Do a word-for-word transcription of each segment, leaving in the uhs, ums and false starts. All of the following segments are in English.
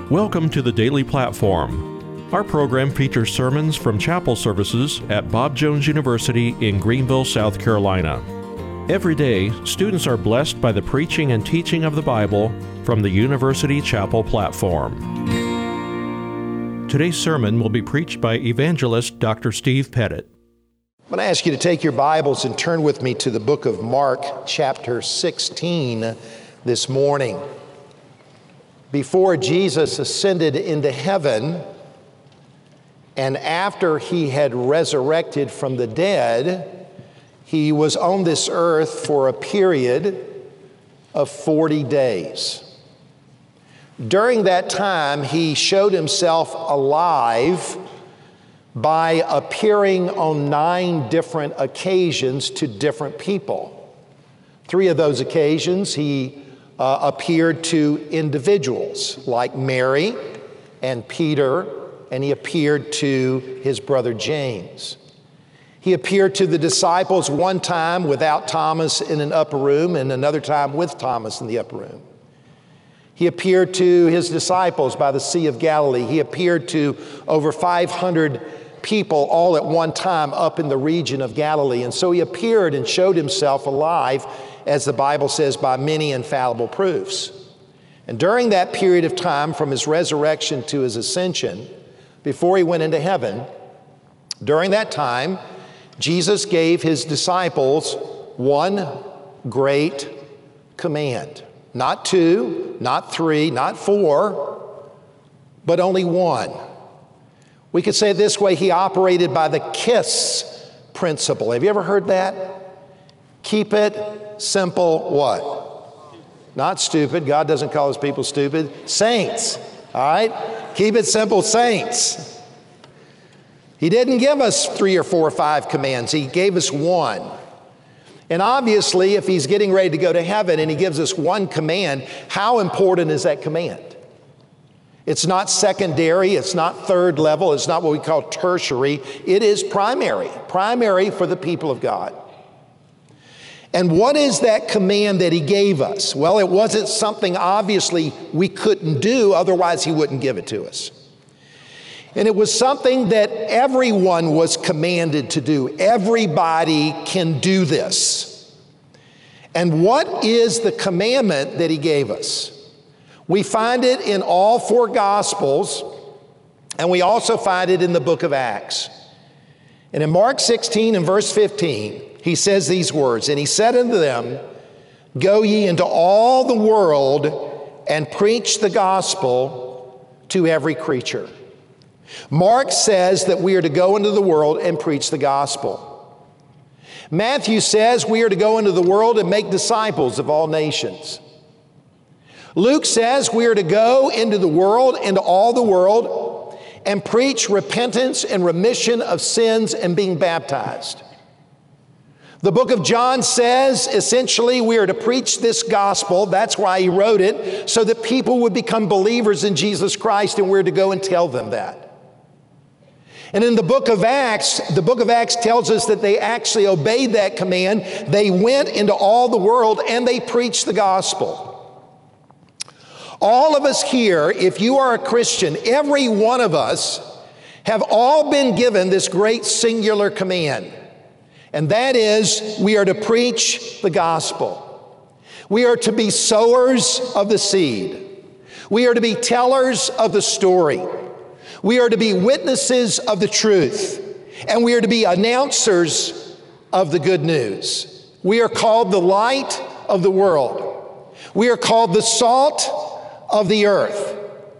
Welcome to the Daily Platform. Our program features sermons from chapel services at Bob Jones University in Greenville, South Carolina. Every day, students are blessed by the preaching and teaching of the Bible from the University Chapel platform. Today's sermon will be preached by evangelist Doctor Steve Pettit. I'm going to ask you to take your Bibles and turn with me to the book of Mark, chapter sixteen, this morning. Before Jesus ascended into heaven, and after he had resurrected from the dead, he was on this earth for a period of forty days. During that time, he showed himself alive by appearing on nine different occasions to different people. Three of those occasions, he uh, appeared to individuals like Mary and Peter, and he appeared to his brother James. He appeared to the disciples one time without Thomas in an upper room, and another time with Thomas in the upper room. He appeared to his disciples by the Sea of Galilee. He appeared to over five hundred people all at one time up in the region of Galilee. And so he appeared and showed himself alive, as the Bible says, by many infallible proofs. And during that period of time, from his resurrection to his ascension, before he went into heaven, during that time, Jesus gave his disciples one great command. Not two, not three, not four, but only one. We could say it this way: he operated by the KISS principle. Have you ever heard that? Keep it simple, what? Not stupid. God doesn't call his people stupid. Saints, all right? Keep it simple, saints. He didn't give us three or four or five commands. He gave us one. And obviously, if he's getting ready to go to heaven and he gives us one command, how important is that command? It's not secondary, it's not third level, it's not what we call tertiary. It is primary, primary for the people of God. And what is that command that he gave us? Well, it wasn't something obviously we couldn't do, otherwise he wouldn't give it to us. And it was something that everyone was commanded to do. Everybody can do this. And what is the commandment that he gave us? We find it in all four Gospels, and we also find it in the book of Acts. And in Mark sixteen and verse fifteen, he says these words, "And he said unto them, Go ye into all the world and preach the gospel to every creature." Mark says that we are to go into the world and preach the gospel. Matthew says we are to go into the world and make disciples of all nations. Luke says we are to go into the world, into all the world, and preach repentance and remission of sins and being baptized. The book of John says essentially we are to preach this gospel. That's why he wrote it, so that people would become believers in Jesus Christ, and we're to go and tell them that. And in the book of Acts, the book of Acts tells us that they actually obeyed that command. They went into all the world and they preached the gospel. All of us here, if you are a Christian, every one of us have all been given this great singular command. And that is, we are to preach the gospel. We are to be sowers of the seed. We are to be tellers of the story. We are to be witnesses of the truth. And we are to be announcers of the good news. We are called the light of the world. We are called the salt of the earth.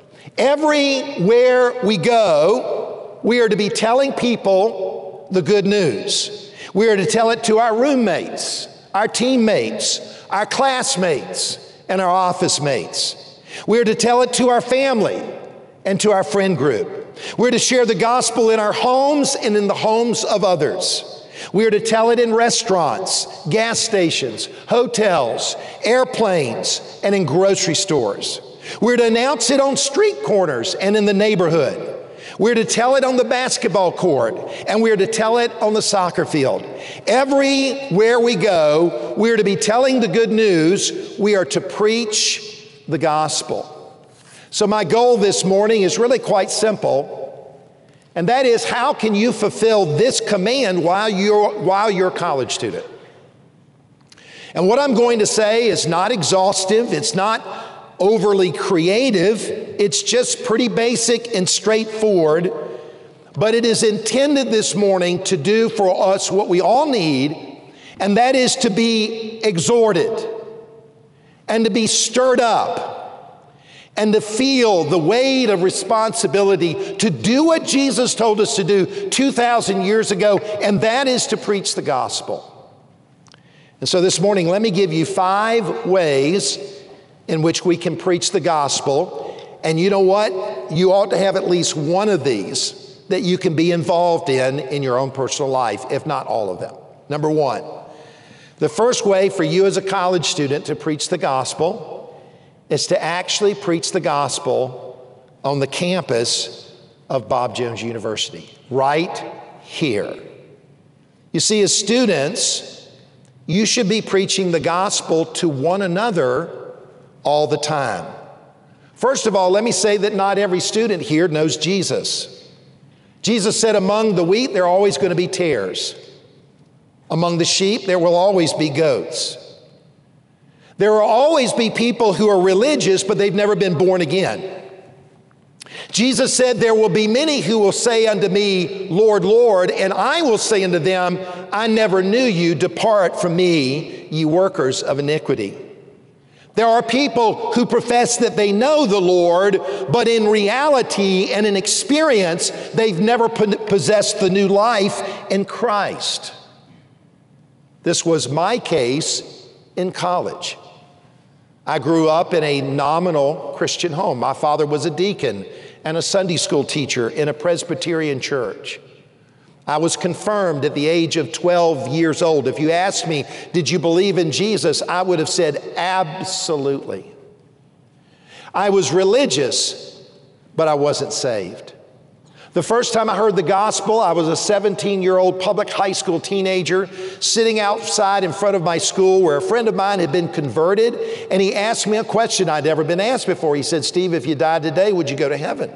Everywhere we go, we are to be telling people the good news. We are to tell it to our roommates, our teammates, our classmates, and our office mates. We are to tell it to our family and to our friend group. We're to share the gospel in our homes and in the homes of others. We are to tell it in restaurants, gas stations, hotels, airplanes, and in grocery stores. We're to announce it on street corners and in the neighborhood. We're to tell it on the basketball court, and we're to tell it on the soccer field. Everywhere we go, we're to be telling the good news. We are to preach the gospel. So my goal this morning is really quite simple, and that is, how can you fulfill this command while you're, while you're a college student? And what I'm going to say is not exhaustive, it's not overly creative, it's just pretty basic and straightforward, but it is intended this morning to do for us what we all need, and that is to be exhorted and to be stirred up and to feel the weight of responsibility to do what Jesus told us to do two thousand years ago, and that is to preach the gospel. And so this morning, let me give you five ways in which we can preach the gospel. And you know what? You ought to have at least one of these that you can be involved in in your own personal life, if not all of them. Number one, the first way for you as a college student to preach the gospel is to actually preach the gospel on the campus of Bob Jones University, right here. You see, as students, you should be preaching the gospel to one another all the time. First of all, let me say that not every student here knows Jesus. Jesus said, among the wheat, there are always going to be tares. Among the sheep, there will always be goats. There will always be people who are religious, but they've never been born again. Jesus said, there will be many who will say unto me, Lord, Lord, and I will say unto them, I never knew you, depart from me, ye workers of iniquity. There are people who profess that they know the Lord, but in reality and in experience, they've never possessed the new life in Christ. This was my case in college. I grew up in a nominal Christian home. My father was a deacon and a Sunday school teacher in a Presbyterian church. I was confirmed at the age of twelve years old. If you asked me, did you believe in Jesus? I would have said, absolutely. I was religious, but I wasn't saved. The first time I heard the gospel, I was a seventeen-year-old public high school teenager sitting outside in front of my school where a friend of mine had been converted, and he asked me a question I'd never been asked before. He said, Steve, if you died today, would you go to heaven?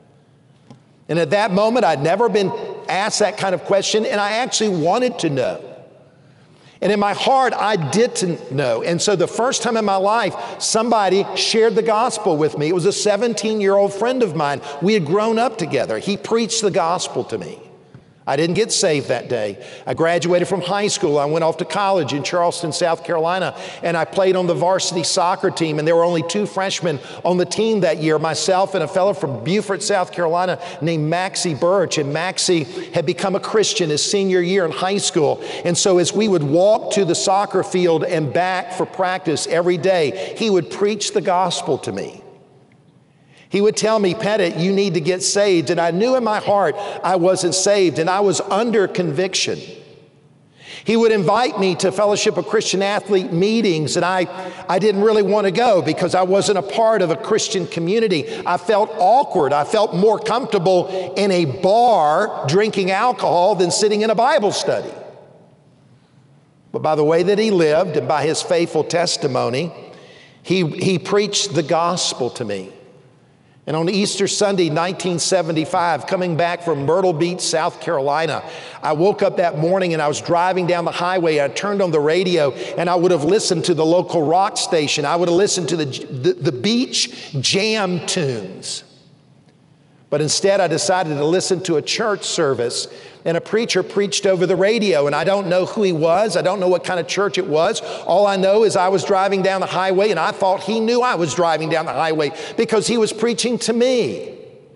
And at that moment, I'd never been asked that kind of question, and I actually wanted to know. And in my heart, I didn't know. And so the first time in my life, somebody shared the gospel with me. It was a seventeen-year-old friend of mine. We had grown up together. He preached the gospel to me. I didn't get saved that day. I graduated from high school. I went off to college in Charleston, South Carolina, and I played on the varsity soccer team, and there were only two freshmen on the team that year, myself and a fellow from Beaufort, South Carolina named Maxie Birch. And Maxie had become a Christian his senior year in high school. And so as we would walk to the soccer field and back for practice every day, he would preach the gospel to me. He would tell me, Pettit, you need to get saved. And I knew in my heart I wasn't saved, and I was under conviction. He would invite me to Fellowship of Christian Athlete meetings, and I, I didn't really want to go because I wasn't a part of a Christian community. I felt awkward. I felt more comfortable in a bar drinking alcohol than sitting in a Bible study. But by the way that he lived and by his faithful testimony, he, he preached the gospel to me. And on Easter Sunday, nineteen seventy-five, coming back from Myrtle Beach, South Carolina, I woke up that morning and I was driving down the highway. I turned on the radio and I would have listened to the local rock station. I would have listened to the, the, the beach jam tunes. But instead, I decided to listen to a church service, and a preacher preached over the radio, and I don't know who he was. I don't know what kind of church it was. All I know is I was driving down the highway, and I thought he knew I was driving down the highway because he was preaching to me.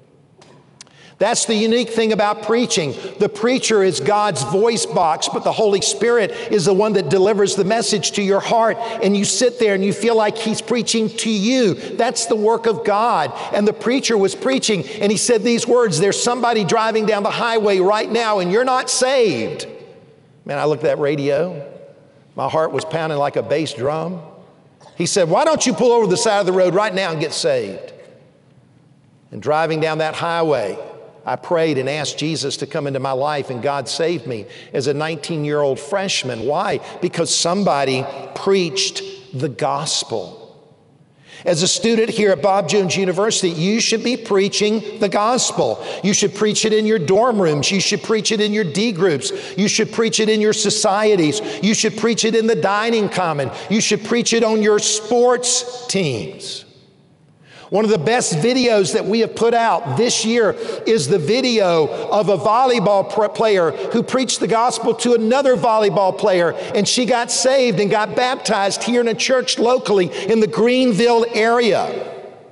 That's the unique thing about preaching. The preacher is God's voice box, but the Holy Spirit is the one that delivers the message to your heart, and you sit there and you feel like he's preaching to you. That's the work of God. And the preacher was preaching, and he said these words, there's somebody driving down the highway right now, and you're not saved. Man, I looked at that radio. My heart was pounding like a bass drum. He said, why don't you pull over the side of the road right now and get saved? And driving down that highway, I prayed and asked Jesus to come into my life, and God saved me as a nineteen-year-old freshman. Why? Because somebody preached the gospel. As a student here at Bob Jones University, you should be preaching the gospel. You should preach it in your dorm rooms. You should preach it in your D groups. You should preach it in your societies. You should preach it in the dining common. You should preach it on your sports teams. One of the best videos that we have put out this year is the video of a volleyball player who preached the gospel to another volleyball player, and she got saved and got baptized here in a church locally in the Greenville area.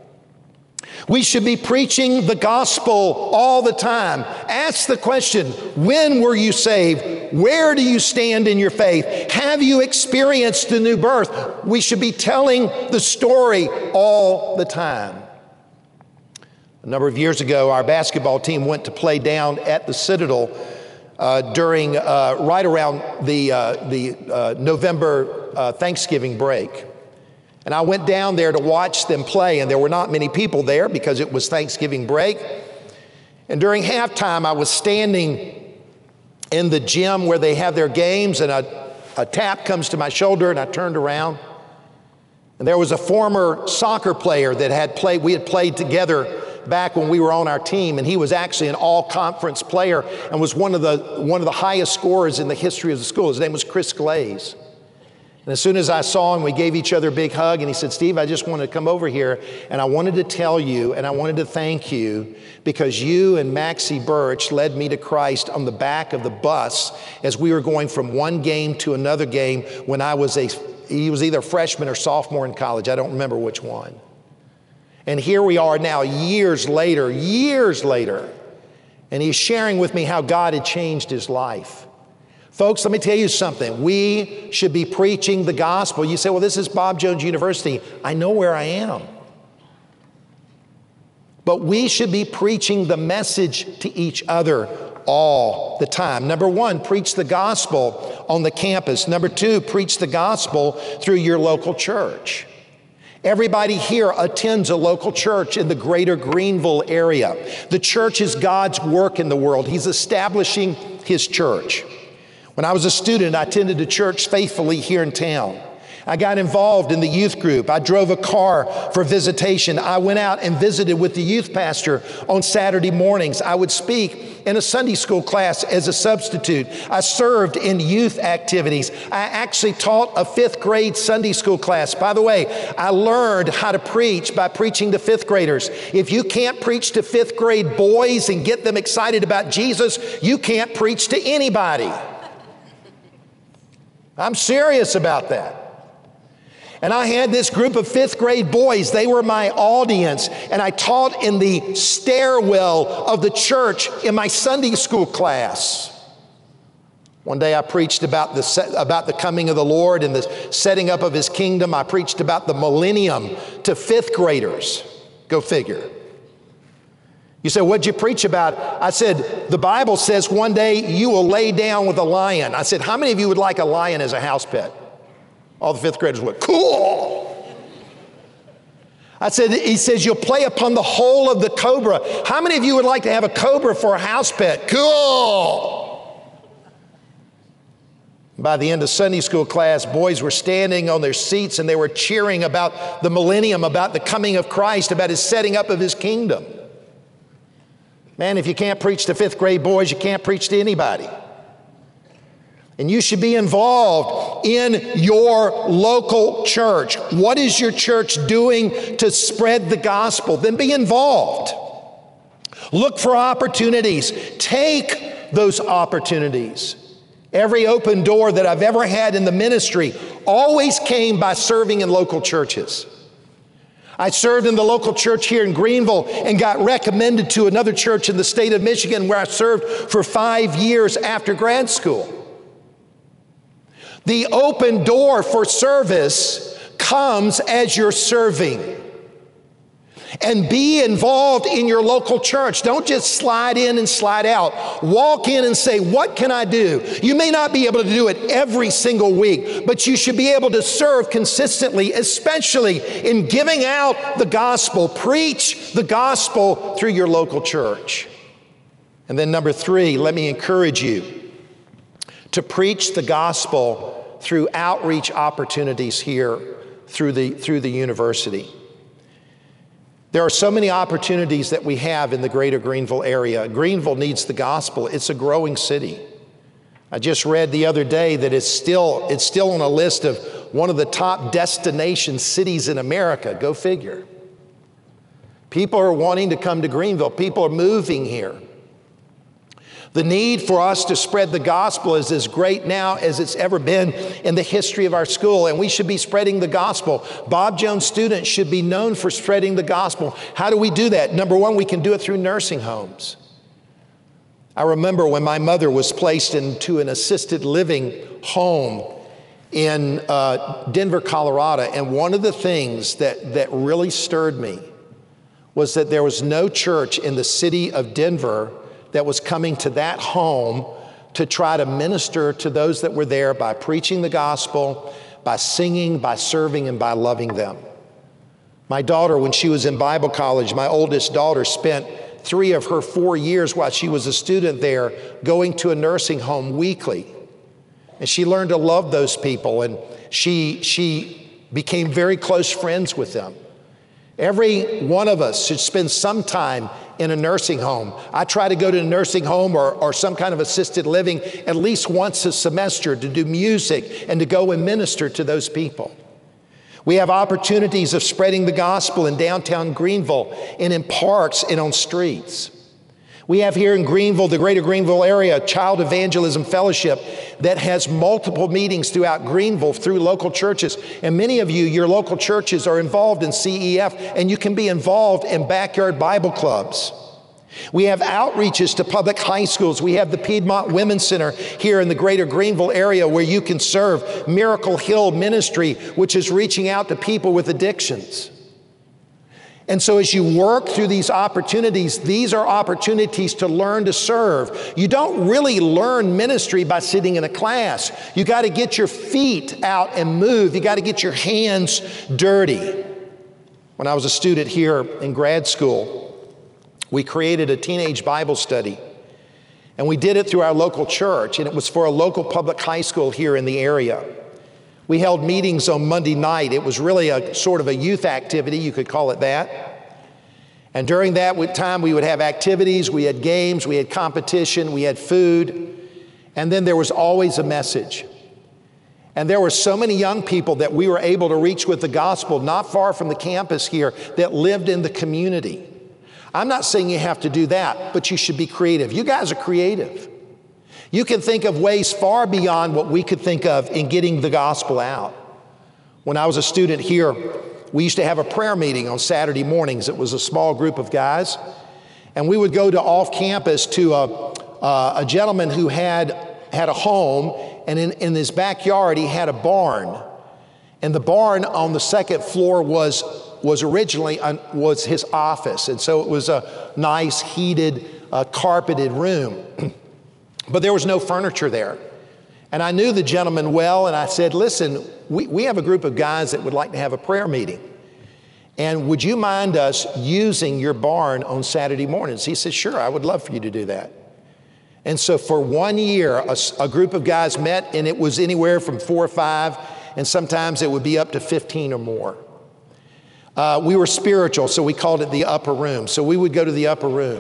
We should be preaching the gospel all the time. Ask the question, when were you saved? Where do you stand in your faith? Have you experienced the new birth? We should be telling the story all the time. A number of years ago, our basketball team went to play down at the Citadel uh, during, uh, right around the, uh, the uh, November uh, Thanksgiving break. And I went down there to watch them play, and there were not many people there because it was Thanksgiving break. And during halftime, I was standing in the gym where they have their games, and a, a tap comes to my shoulder, and I turned around. And there was a former soccer player that had played, we had played together back when we were on our team, and he was actually an all-conference player and was one of the, one of the highest scorers in the history of the school. His name was Chris Glaze. And as soon as I saw him, we gave each other a big hug, and he said, Steve, I just wanted to come over here, and I wanted to tell you, and I wanted to thank you, because you and Maxie Birch led me to Christ on the back of the bus as we were going from one game to another game when I was a, he was either freshman or sophomore in college. I don't remember which one. And here we are now, years later, years later, and he's sharing with me how God had changed his life. Folks, let me tell you something. We should be preaching the gospel. You say, well, this is Bob Jones University. I know where I am. But we should be preaching the message to each other all the time. Number one, preach the gospel on the campus. Number two, preach the gospel through your local church. Everybody here attends a local church in the greater Greenville area. The church is God's work in the world. He's establishing his church. When I was a student, I attended a church faithfully here in town. I got involved in the youth group. I drove a car for visitation. I went out and visited with the youth pastor on Saturday mornings. I would speak in a Sunday school class as a substitute. I served in youth activities. I actually taught a fifth grade Sunday school class. By the way, I learned how to preach by preaching to fifth graders. If you can't preach to fifth grade boys and get them excited about Jesus, you can't preach to anybody. I'm serious about that. And I had this group of fifth grade boys. They were my audience. And I taught in the stairwell of the church in my Sunday school class. One day I preached about the, set, about the coming of the Lord and the setting up of his kingdom. I preached about the millennium to fifth graders. Go figure. You say, what'd you preach about? I said, the Bible says one day you will lay down with a lion. I said, how many of you would like a lion as a house pet? All the fifth graders went, cool. I said, he says, you'll play upon the hole of the cobra. How many of you would like to have a cobra for a house pet? Cool. By the end of Sunday school class, boys were standing on their seats and they were cheering about the millennium, about the coming of Christ, about his setting up of his kingdom. Man, if you can't preach to fifth grade boys, you can't preach to anybody. And you should be involved in your local church. What is your church doing to spread the gospel? Then be involved. Look for opportunities. Take those opportunities. Every open door that I've ever had in the ministry always came by serving in local churches. I served in the local church here in Greenville and got recommended to another church in the state of Michigan where I served for five years after grad school. The open door for service comes as you're serving. And be involved in your local church. Don't just slide in and slide out. Walk in and say, what can I do? You may not be able to do it every single week, but you should be able to serve consistently, especially in giving out the gospel. Preach the gospel through your local church. And then number three, let me encourage you to preach the gospel through outreach opportunities here through the, through the university. There are so many opportunities that we have in the greater Greenville area. Greenville needs the gospel. It's a growing city. I just read the other day that it's still, it's still on a list of one of the top destination cities in America. Go figure. People are wanting to come to Greenville. People are moving here. The need for us to spread the gospel is as great now as it's ever been in the history of our school, and we should be spreading the gospel. Bob Jones students should be known for spreading the gospel. How do we do that? Number one, we can do it through nursing homes. I remember when my mother was placed into an assisted living home in uh, Denver, Colorado, and one of the things that, that really stirred me was that there was no church in the city of Denver that was coming to that home to try to minister to those that were there by preaching the gospel, by singing, by serving, and by loving them. My daughter, when she was in Bible college, my oldest daughter spent three of her four years while she was a student there going to a nursing home weekly. And she learned to love those people, and she, she became very close friends with them. Every one of us should spend some time in a nursing home. I try to go to a nursing home or, or some kind of assisted living at least once a semester to do music and to go and minister to those people. We have opportunities of spreading the gospel in downtown Greenville and in parks and on streets. We have here in Greenville, the greater Greenville area, Child Evangelism Fellowship that has multiple meetings throughout Greenville through local churches. And many of you, your local churches are involved in C E F, and you can be involved in backyard Bible clubs. We have outreaches to public high schools. We have the Piedmont Women's Center here in the greater Greenville area where you can serve. Miracle Hill Ministry, which is reaching out to people with addictions. And so as you work through these opportunities, these are opportunities to learn to serve. You don't really learn ministry by sitting in a class. You got to get your feet out and move. You got to get your hands dirty. When I was a student here in grad school, we created a teenage Bible study. And we did it through our local church, and it was for a local public high school here in the area. We held meetings on Monday night. It was really a sort of a youth activity, you could call it that. And during that time, we would have activities, we had games, we had competition, we had food, and then there was always a message. And there were so many young people that we were able to reach with the gospel not far from the campus here that lived in the community. I'm not saying you have to do that, but you should be creative. You guys are creative. You can think of ways far beyond what we could think of in getting the gospel out. When I was a student here, we used to have a prayer meeting on Saturday mornings. It was a small group of guys. And we would go to off campus to a, uh, a gentleman who had, had a home, and in, in his backyard he had a barn. And the barn on the second floor was, was originally un, was his office. And so it was a nice, heated, uh, carpeted room. But there was no furniture there. And I knew the gentleman well, and I said, listen, we, we have a group of guys that would like to have a prayer meeting. And would you mind us using your barn on Saturday mornings? He said, sure, I would love for you to do that. And so for one year, a, a group of guys met, and it was anywhere from four or five, and sometimes it would be up to fifteen or more. Uh, we were spiritual, so we called it the upper room. So we would go to the upper room.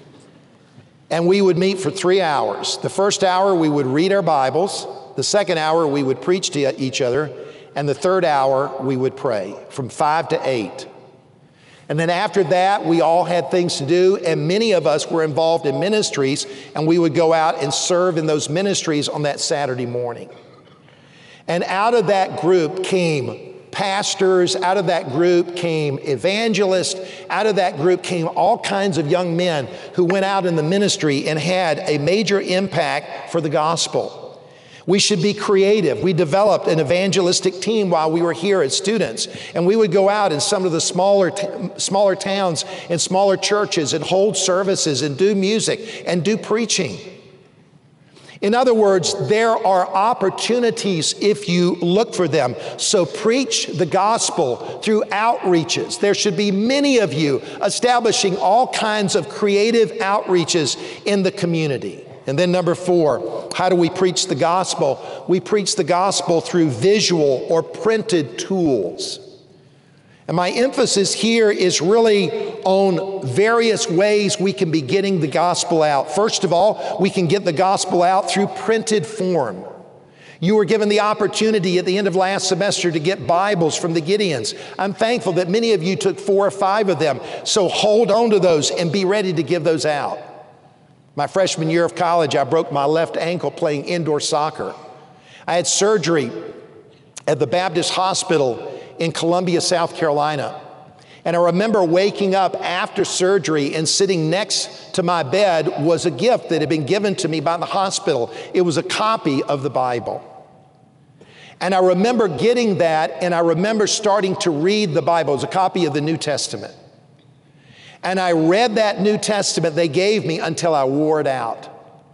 And we would meet for three hours. The first hour, we would read our Bibles. The second hour, we would preach to each other. And the third hour, we would pray from five to eight. And then after that, we all had things to do, and many of us were involved in ministries, and we would go out and serve in those ministries on that Saturday morning. And out of that group came pastors, out of that group came evangelists, out of that group came all kinds of young men who went out in the ministry and had a major impact for the gospel. We should be creative. We developed an evangelistic team while we were here as students, and we would go out in some of the smaller, t- smaller towns and smaller churches and hold services and do music and do preaching. In other words, there are opportunities if you look for them. So preach the gospel through outreaches. There should be many of you establishing all kinds of creative outreaches in the community. And then number four, how do we preach the gospel? We preach the gospel through visual or printed tools. And my emphasis here is really on various ways we can be getting the gospel out. First of all, we can get the gospel out through printed form. You were given the opportunity at the end of last semester to get Bibles from the Gideons. I'm thankful that many of you took four or five of them. So hold on to those and be ready to give those out. My freshman year of college, I broke my left ankle playing indoor soccer. I had surgery at the Baptist Hospital in Columbia, South Carolina. And I remember waking up after surgery and sitting next to my bed was a gift that had been given to me by the hospital. It was a copy of the Bible. And I remember getting that, and I remember starting to read the Bible. It was a copy of the New Testament. And I read that New Testament they gave me until I wore it out.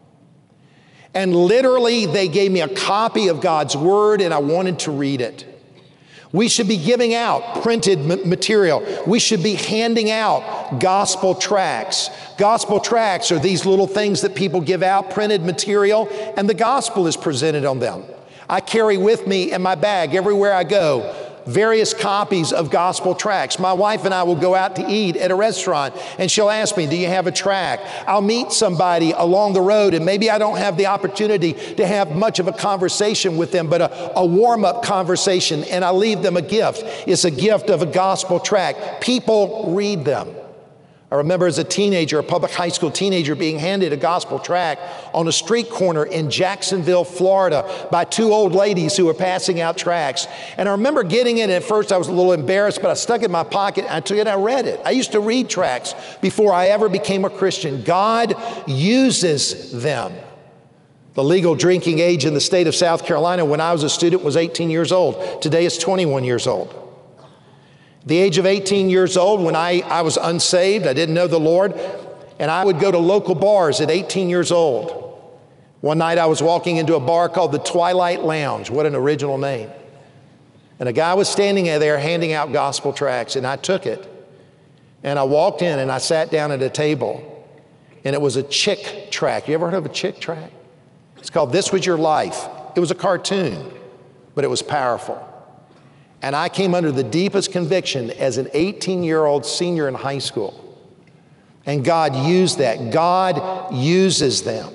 And literally, they gave me a copy of God's Word, and I wanted to read it. We should be giving out printed material. We should be handing out gospel tracts. Gospel tracts are these little things that people give out, printed material, and the gospel is presented on them. I carry with me in my bag everywhere I go various copies of gospel tracts. My wife and I will go out to eat at a restaurant, and she'll ask me, do you have a tract? I'll meet somebody along the road, and maybe I don't have the opportunity to have much of a conversation with them, but a, a warm-up conversation, and I leave them a gift. It's a gift of a gospel tract. People read them. I remember as a teenager, a public high school teenager, being handed a gospel tract on a street corner in Jacksonville, Florida, by two old ladies who were passing out tracts. And I remember getting it, and at first I was a little embarrassed, but I stuck it in my pocket, and I took it and I read it. I used to read tracts before I ever became a Christian. God uses them. The legal drinking age in the state of South Carolina when I was a student was eighteen years old. Today it's twenty-one years old. The age of eighteen years old, when I, I was unsaved, I didn't know the Lord, and I would go to local bars at eighteen years old. One night I was walking into a bar called the Twilight Lounge. What an original name. And a guy was standing there handing out gospel tracts, and I took it. And I walked in and I sat down at a table, and it was a Chick tract. You ever heard of a Chick tract? It's called This Was Your Life. It was a cartoon, but it was powerful. And I came under the deepest conviction as an eighteen-year-old senior in high school. And God used that. God uses them.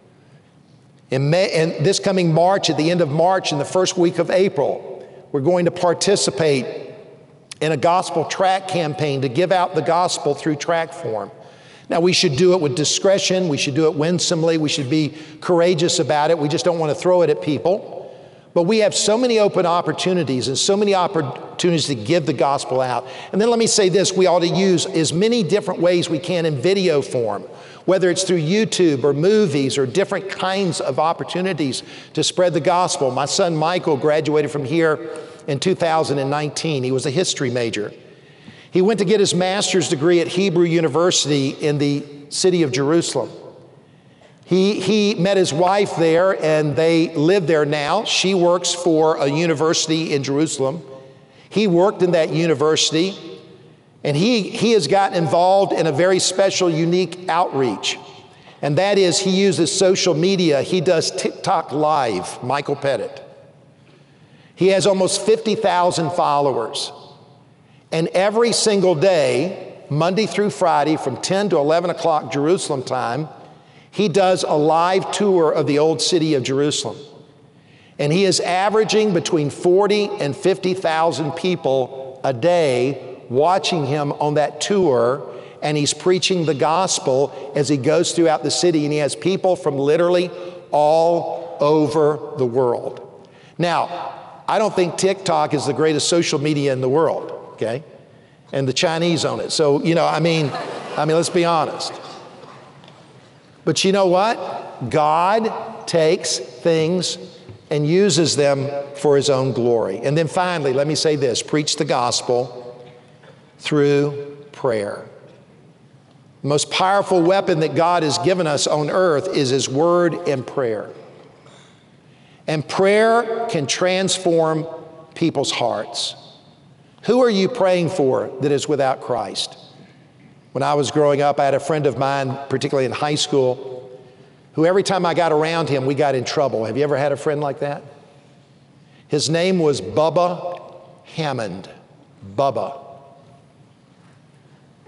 In May, and this coming March, at the end of March, in the first week of April, we're going to participate in a gospel tract campaign to give out the gospel through tract form. Now, we should do it with discretion. We should do it winsomely. We should be courageous about it. We just don't want to throw it at people. But we have so many open opportunities and so many opportunities to give the gospel out. And then let me say this, we ought to use as many different ways we can in video form, whether it's through YouTube or movies or different kinds of opportunities to spread the gospel. My son Michael graduated from here in two thousand nineteen. He was a history major. He went to get his master's degree at Hebrew University in the city of Jerusalem. He, he met his wife there, and they live there now. She works for a university in Jerusalem. He worked in that university, and he, he has gotten involved in a very special, unique outreach. And that is, he uses social media. He does TikTok Live, Michael Pettit. He has almost fifty thousand followers. And every single day, Monday through Friday, from ten to eleven o'clock Jerusalem time, he does a live tour of the old city of Jerusalem. And he is averaging between forty and fifty thousand people a day watching him on that tour, and he's preaching the gospel as he goes throughout the city, and he has people from literally all over the world. Now, I don't think TikTok is the greatest social media in the world, okay? And the Chinese own it. So, you know, I mean, I mean, let's be honest. But you know what? God takes things and uses them for his own glory. And then finally, let me say this, preach the gospel through prayer. The most powerful weapon that God has given us on earth is his word and prayer. And prayer can transform people's hearts. Who are you praying for that is without Christ? When I was growing up, I had a friend of mine, particularly in high school, who every time I got around him, we got in trouble. Have you ever had a friend like that? His name was Bubba Hammond. Bubba.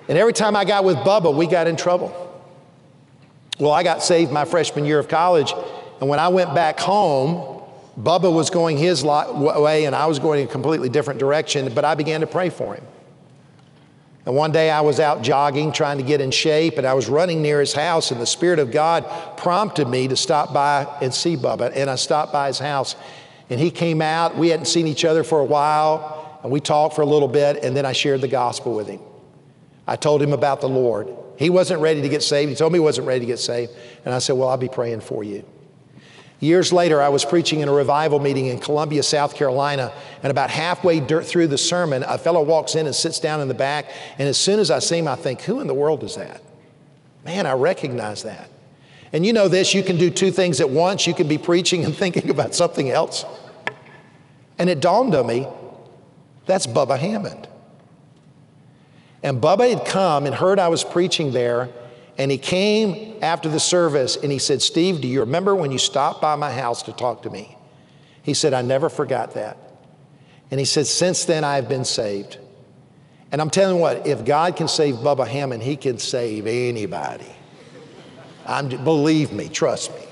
And every time I got with Bubba, we got in trouble. Well, I got saved my freshman year of college, and when I went back home, Bubba was going his way and I was going in a completely different direction, but I began to pray for him. And one day I was out jogging, trying to get in shape, and I was running near his house, and the Spirit of God prompted me to stop by and see Bubba. And I stopped by his house, and he came out. We hadn't seen each other for a while, and we talked for a little bit, and then I shared the gospel with him. I told him about the Lord. He wasn't ready to get saved. He told me he wasn't ready to get saved. And I said, well, I'll be praying for you. Years later, I was preaching in a revival meeting in Columbia, South Carolina, and about halfway through the sermon, a fellow walks in and sits down in the back, and as soon as I see him, I think, who in the world is that? Man, I recognize that. And you know this, you can do two things at once. You can be preaching and thinking about something else. And it dawned on me, that's Bubba Hammond. And Bubba had come and heard I was preaching there, and he came after the service and he said, Steve, do you remember when you stopped by my house to talk to me? He said, I never forgot that. And he said, since then I've been saved. And I'm telling you what, if God can save Bubba Hammond, he can save anybody. I'm, believe me, trust me.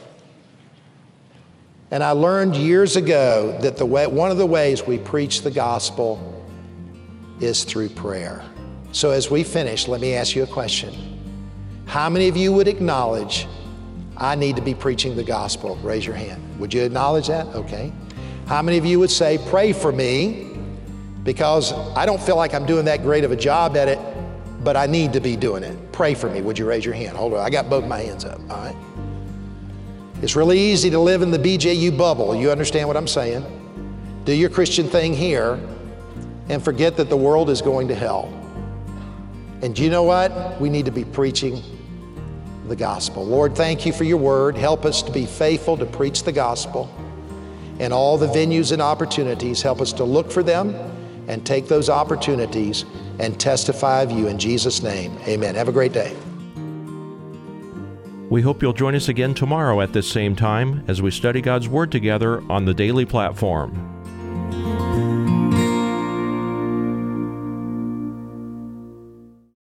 And I learned years ago that the way, one of the ways we preach the gospel is through prayer. So as we finish, let me ask you a question. How many of you would acknowledge, I need to be preaching the gospel? Raise your hand. Would you acknowledge that? Okay. How many of you would say, pray for me, because I don't feel like I'm doing that great of a job at it, but I need to be doing it. Pray for me. Would you raise your hand? Hold on. I got both my hands up. All right. It's really easy to live in the B J U bubble. You understand what I'm saying? Do your Christian thing here and forget that the world is going to hell. And do you know what? We need to be preaching the gospel. Lord, thank you for your word. Help us to be faithful to preach the gospel. And all the venues and opportunities, help us to look for them and take those opportunities and testify of you in Jesus' name. Amen. Have a great day. We hope you'll join us again tomorrow at this same time as we study God's Word together on the Daily Platform.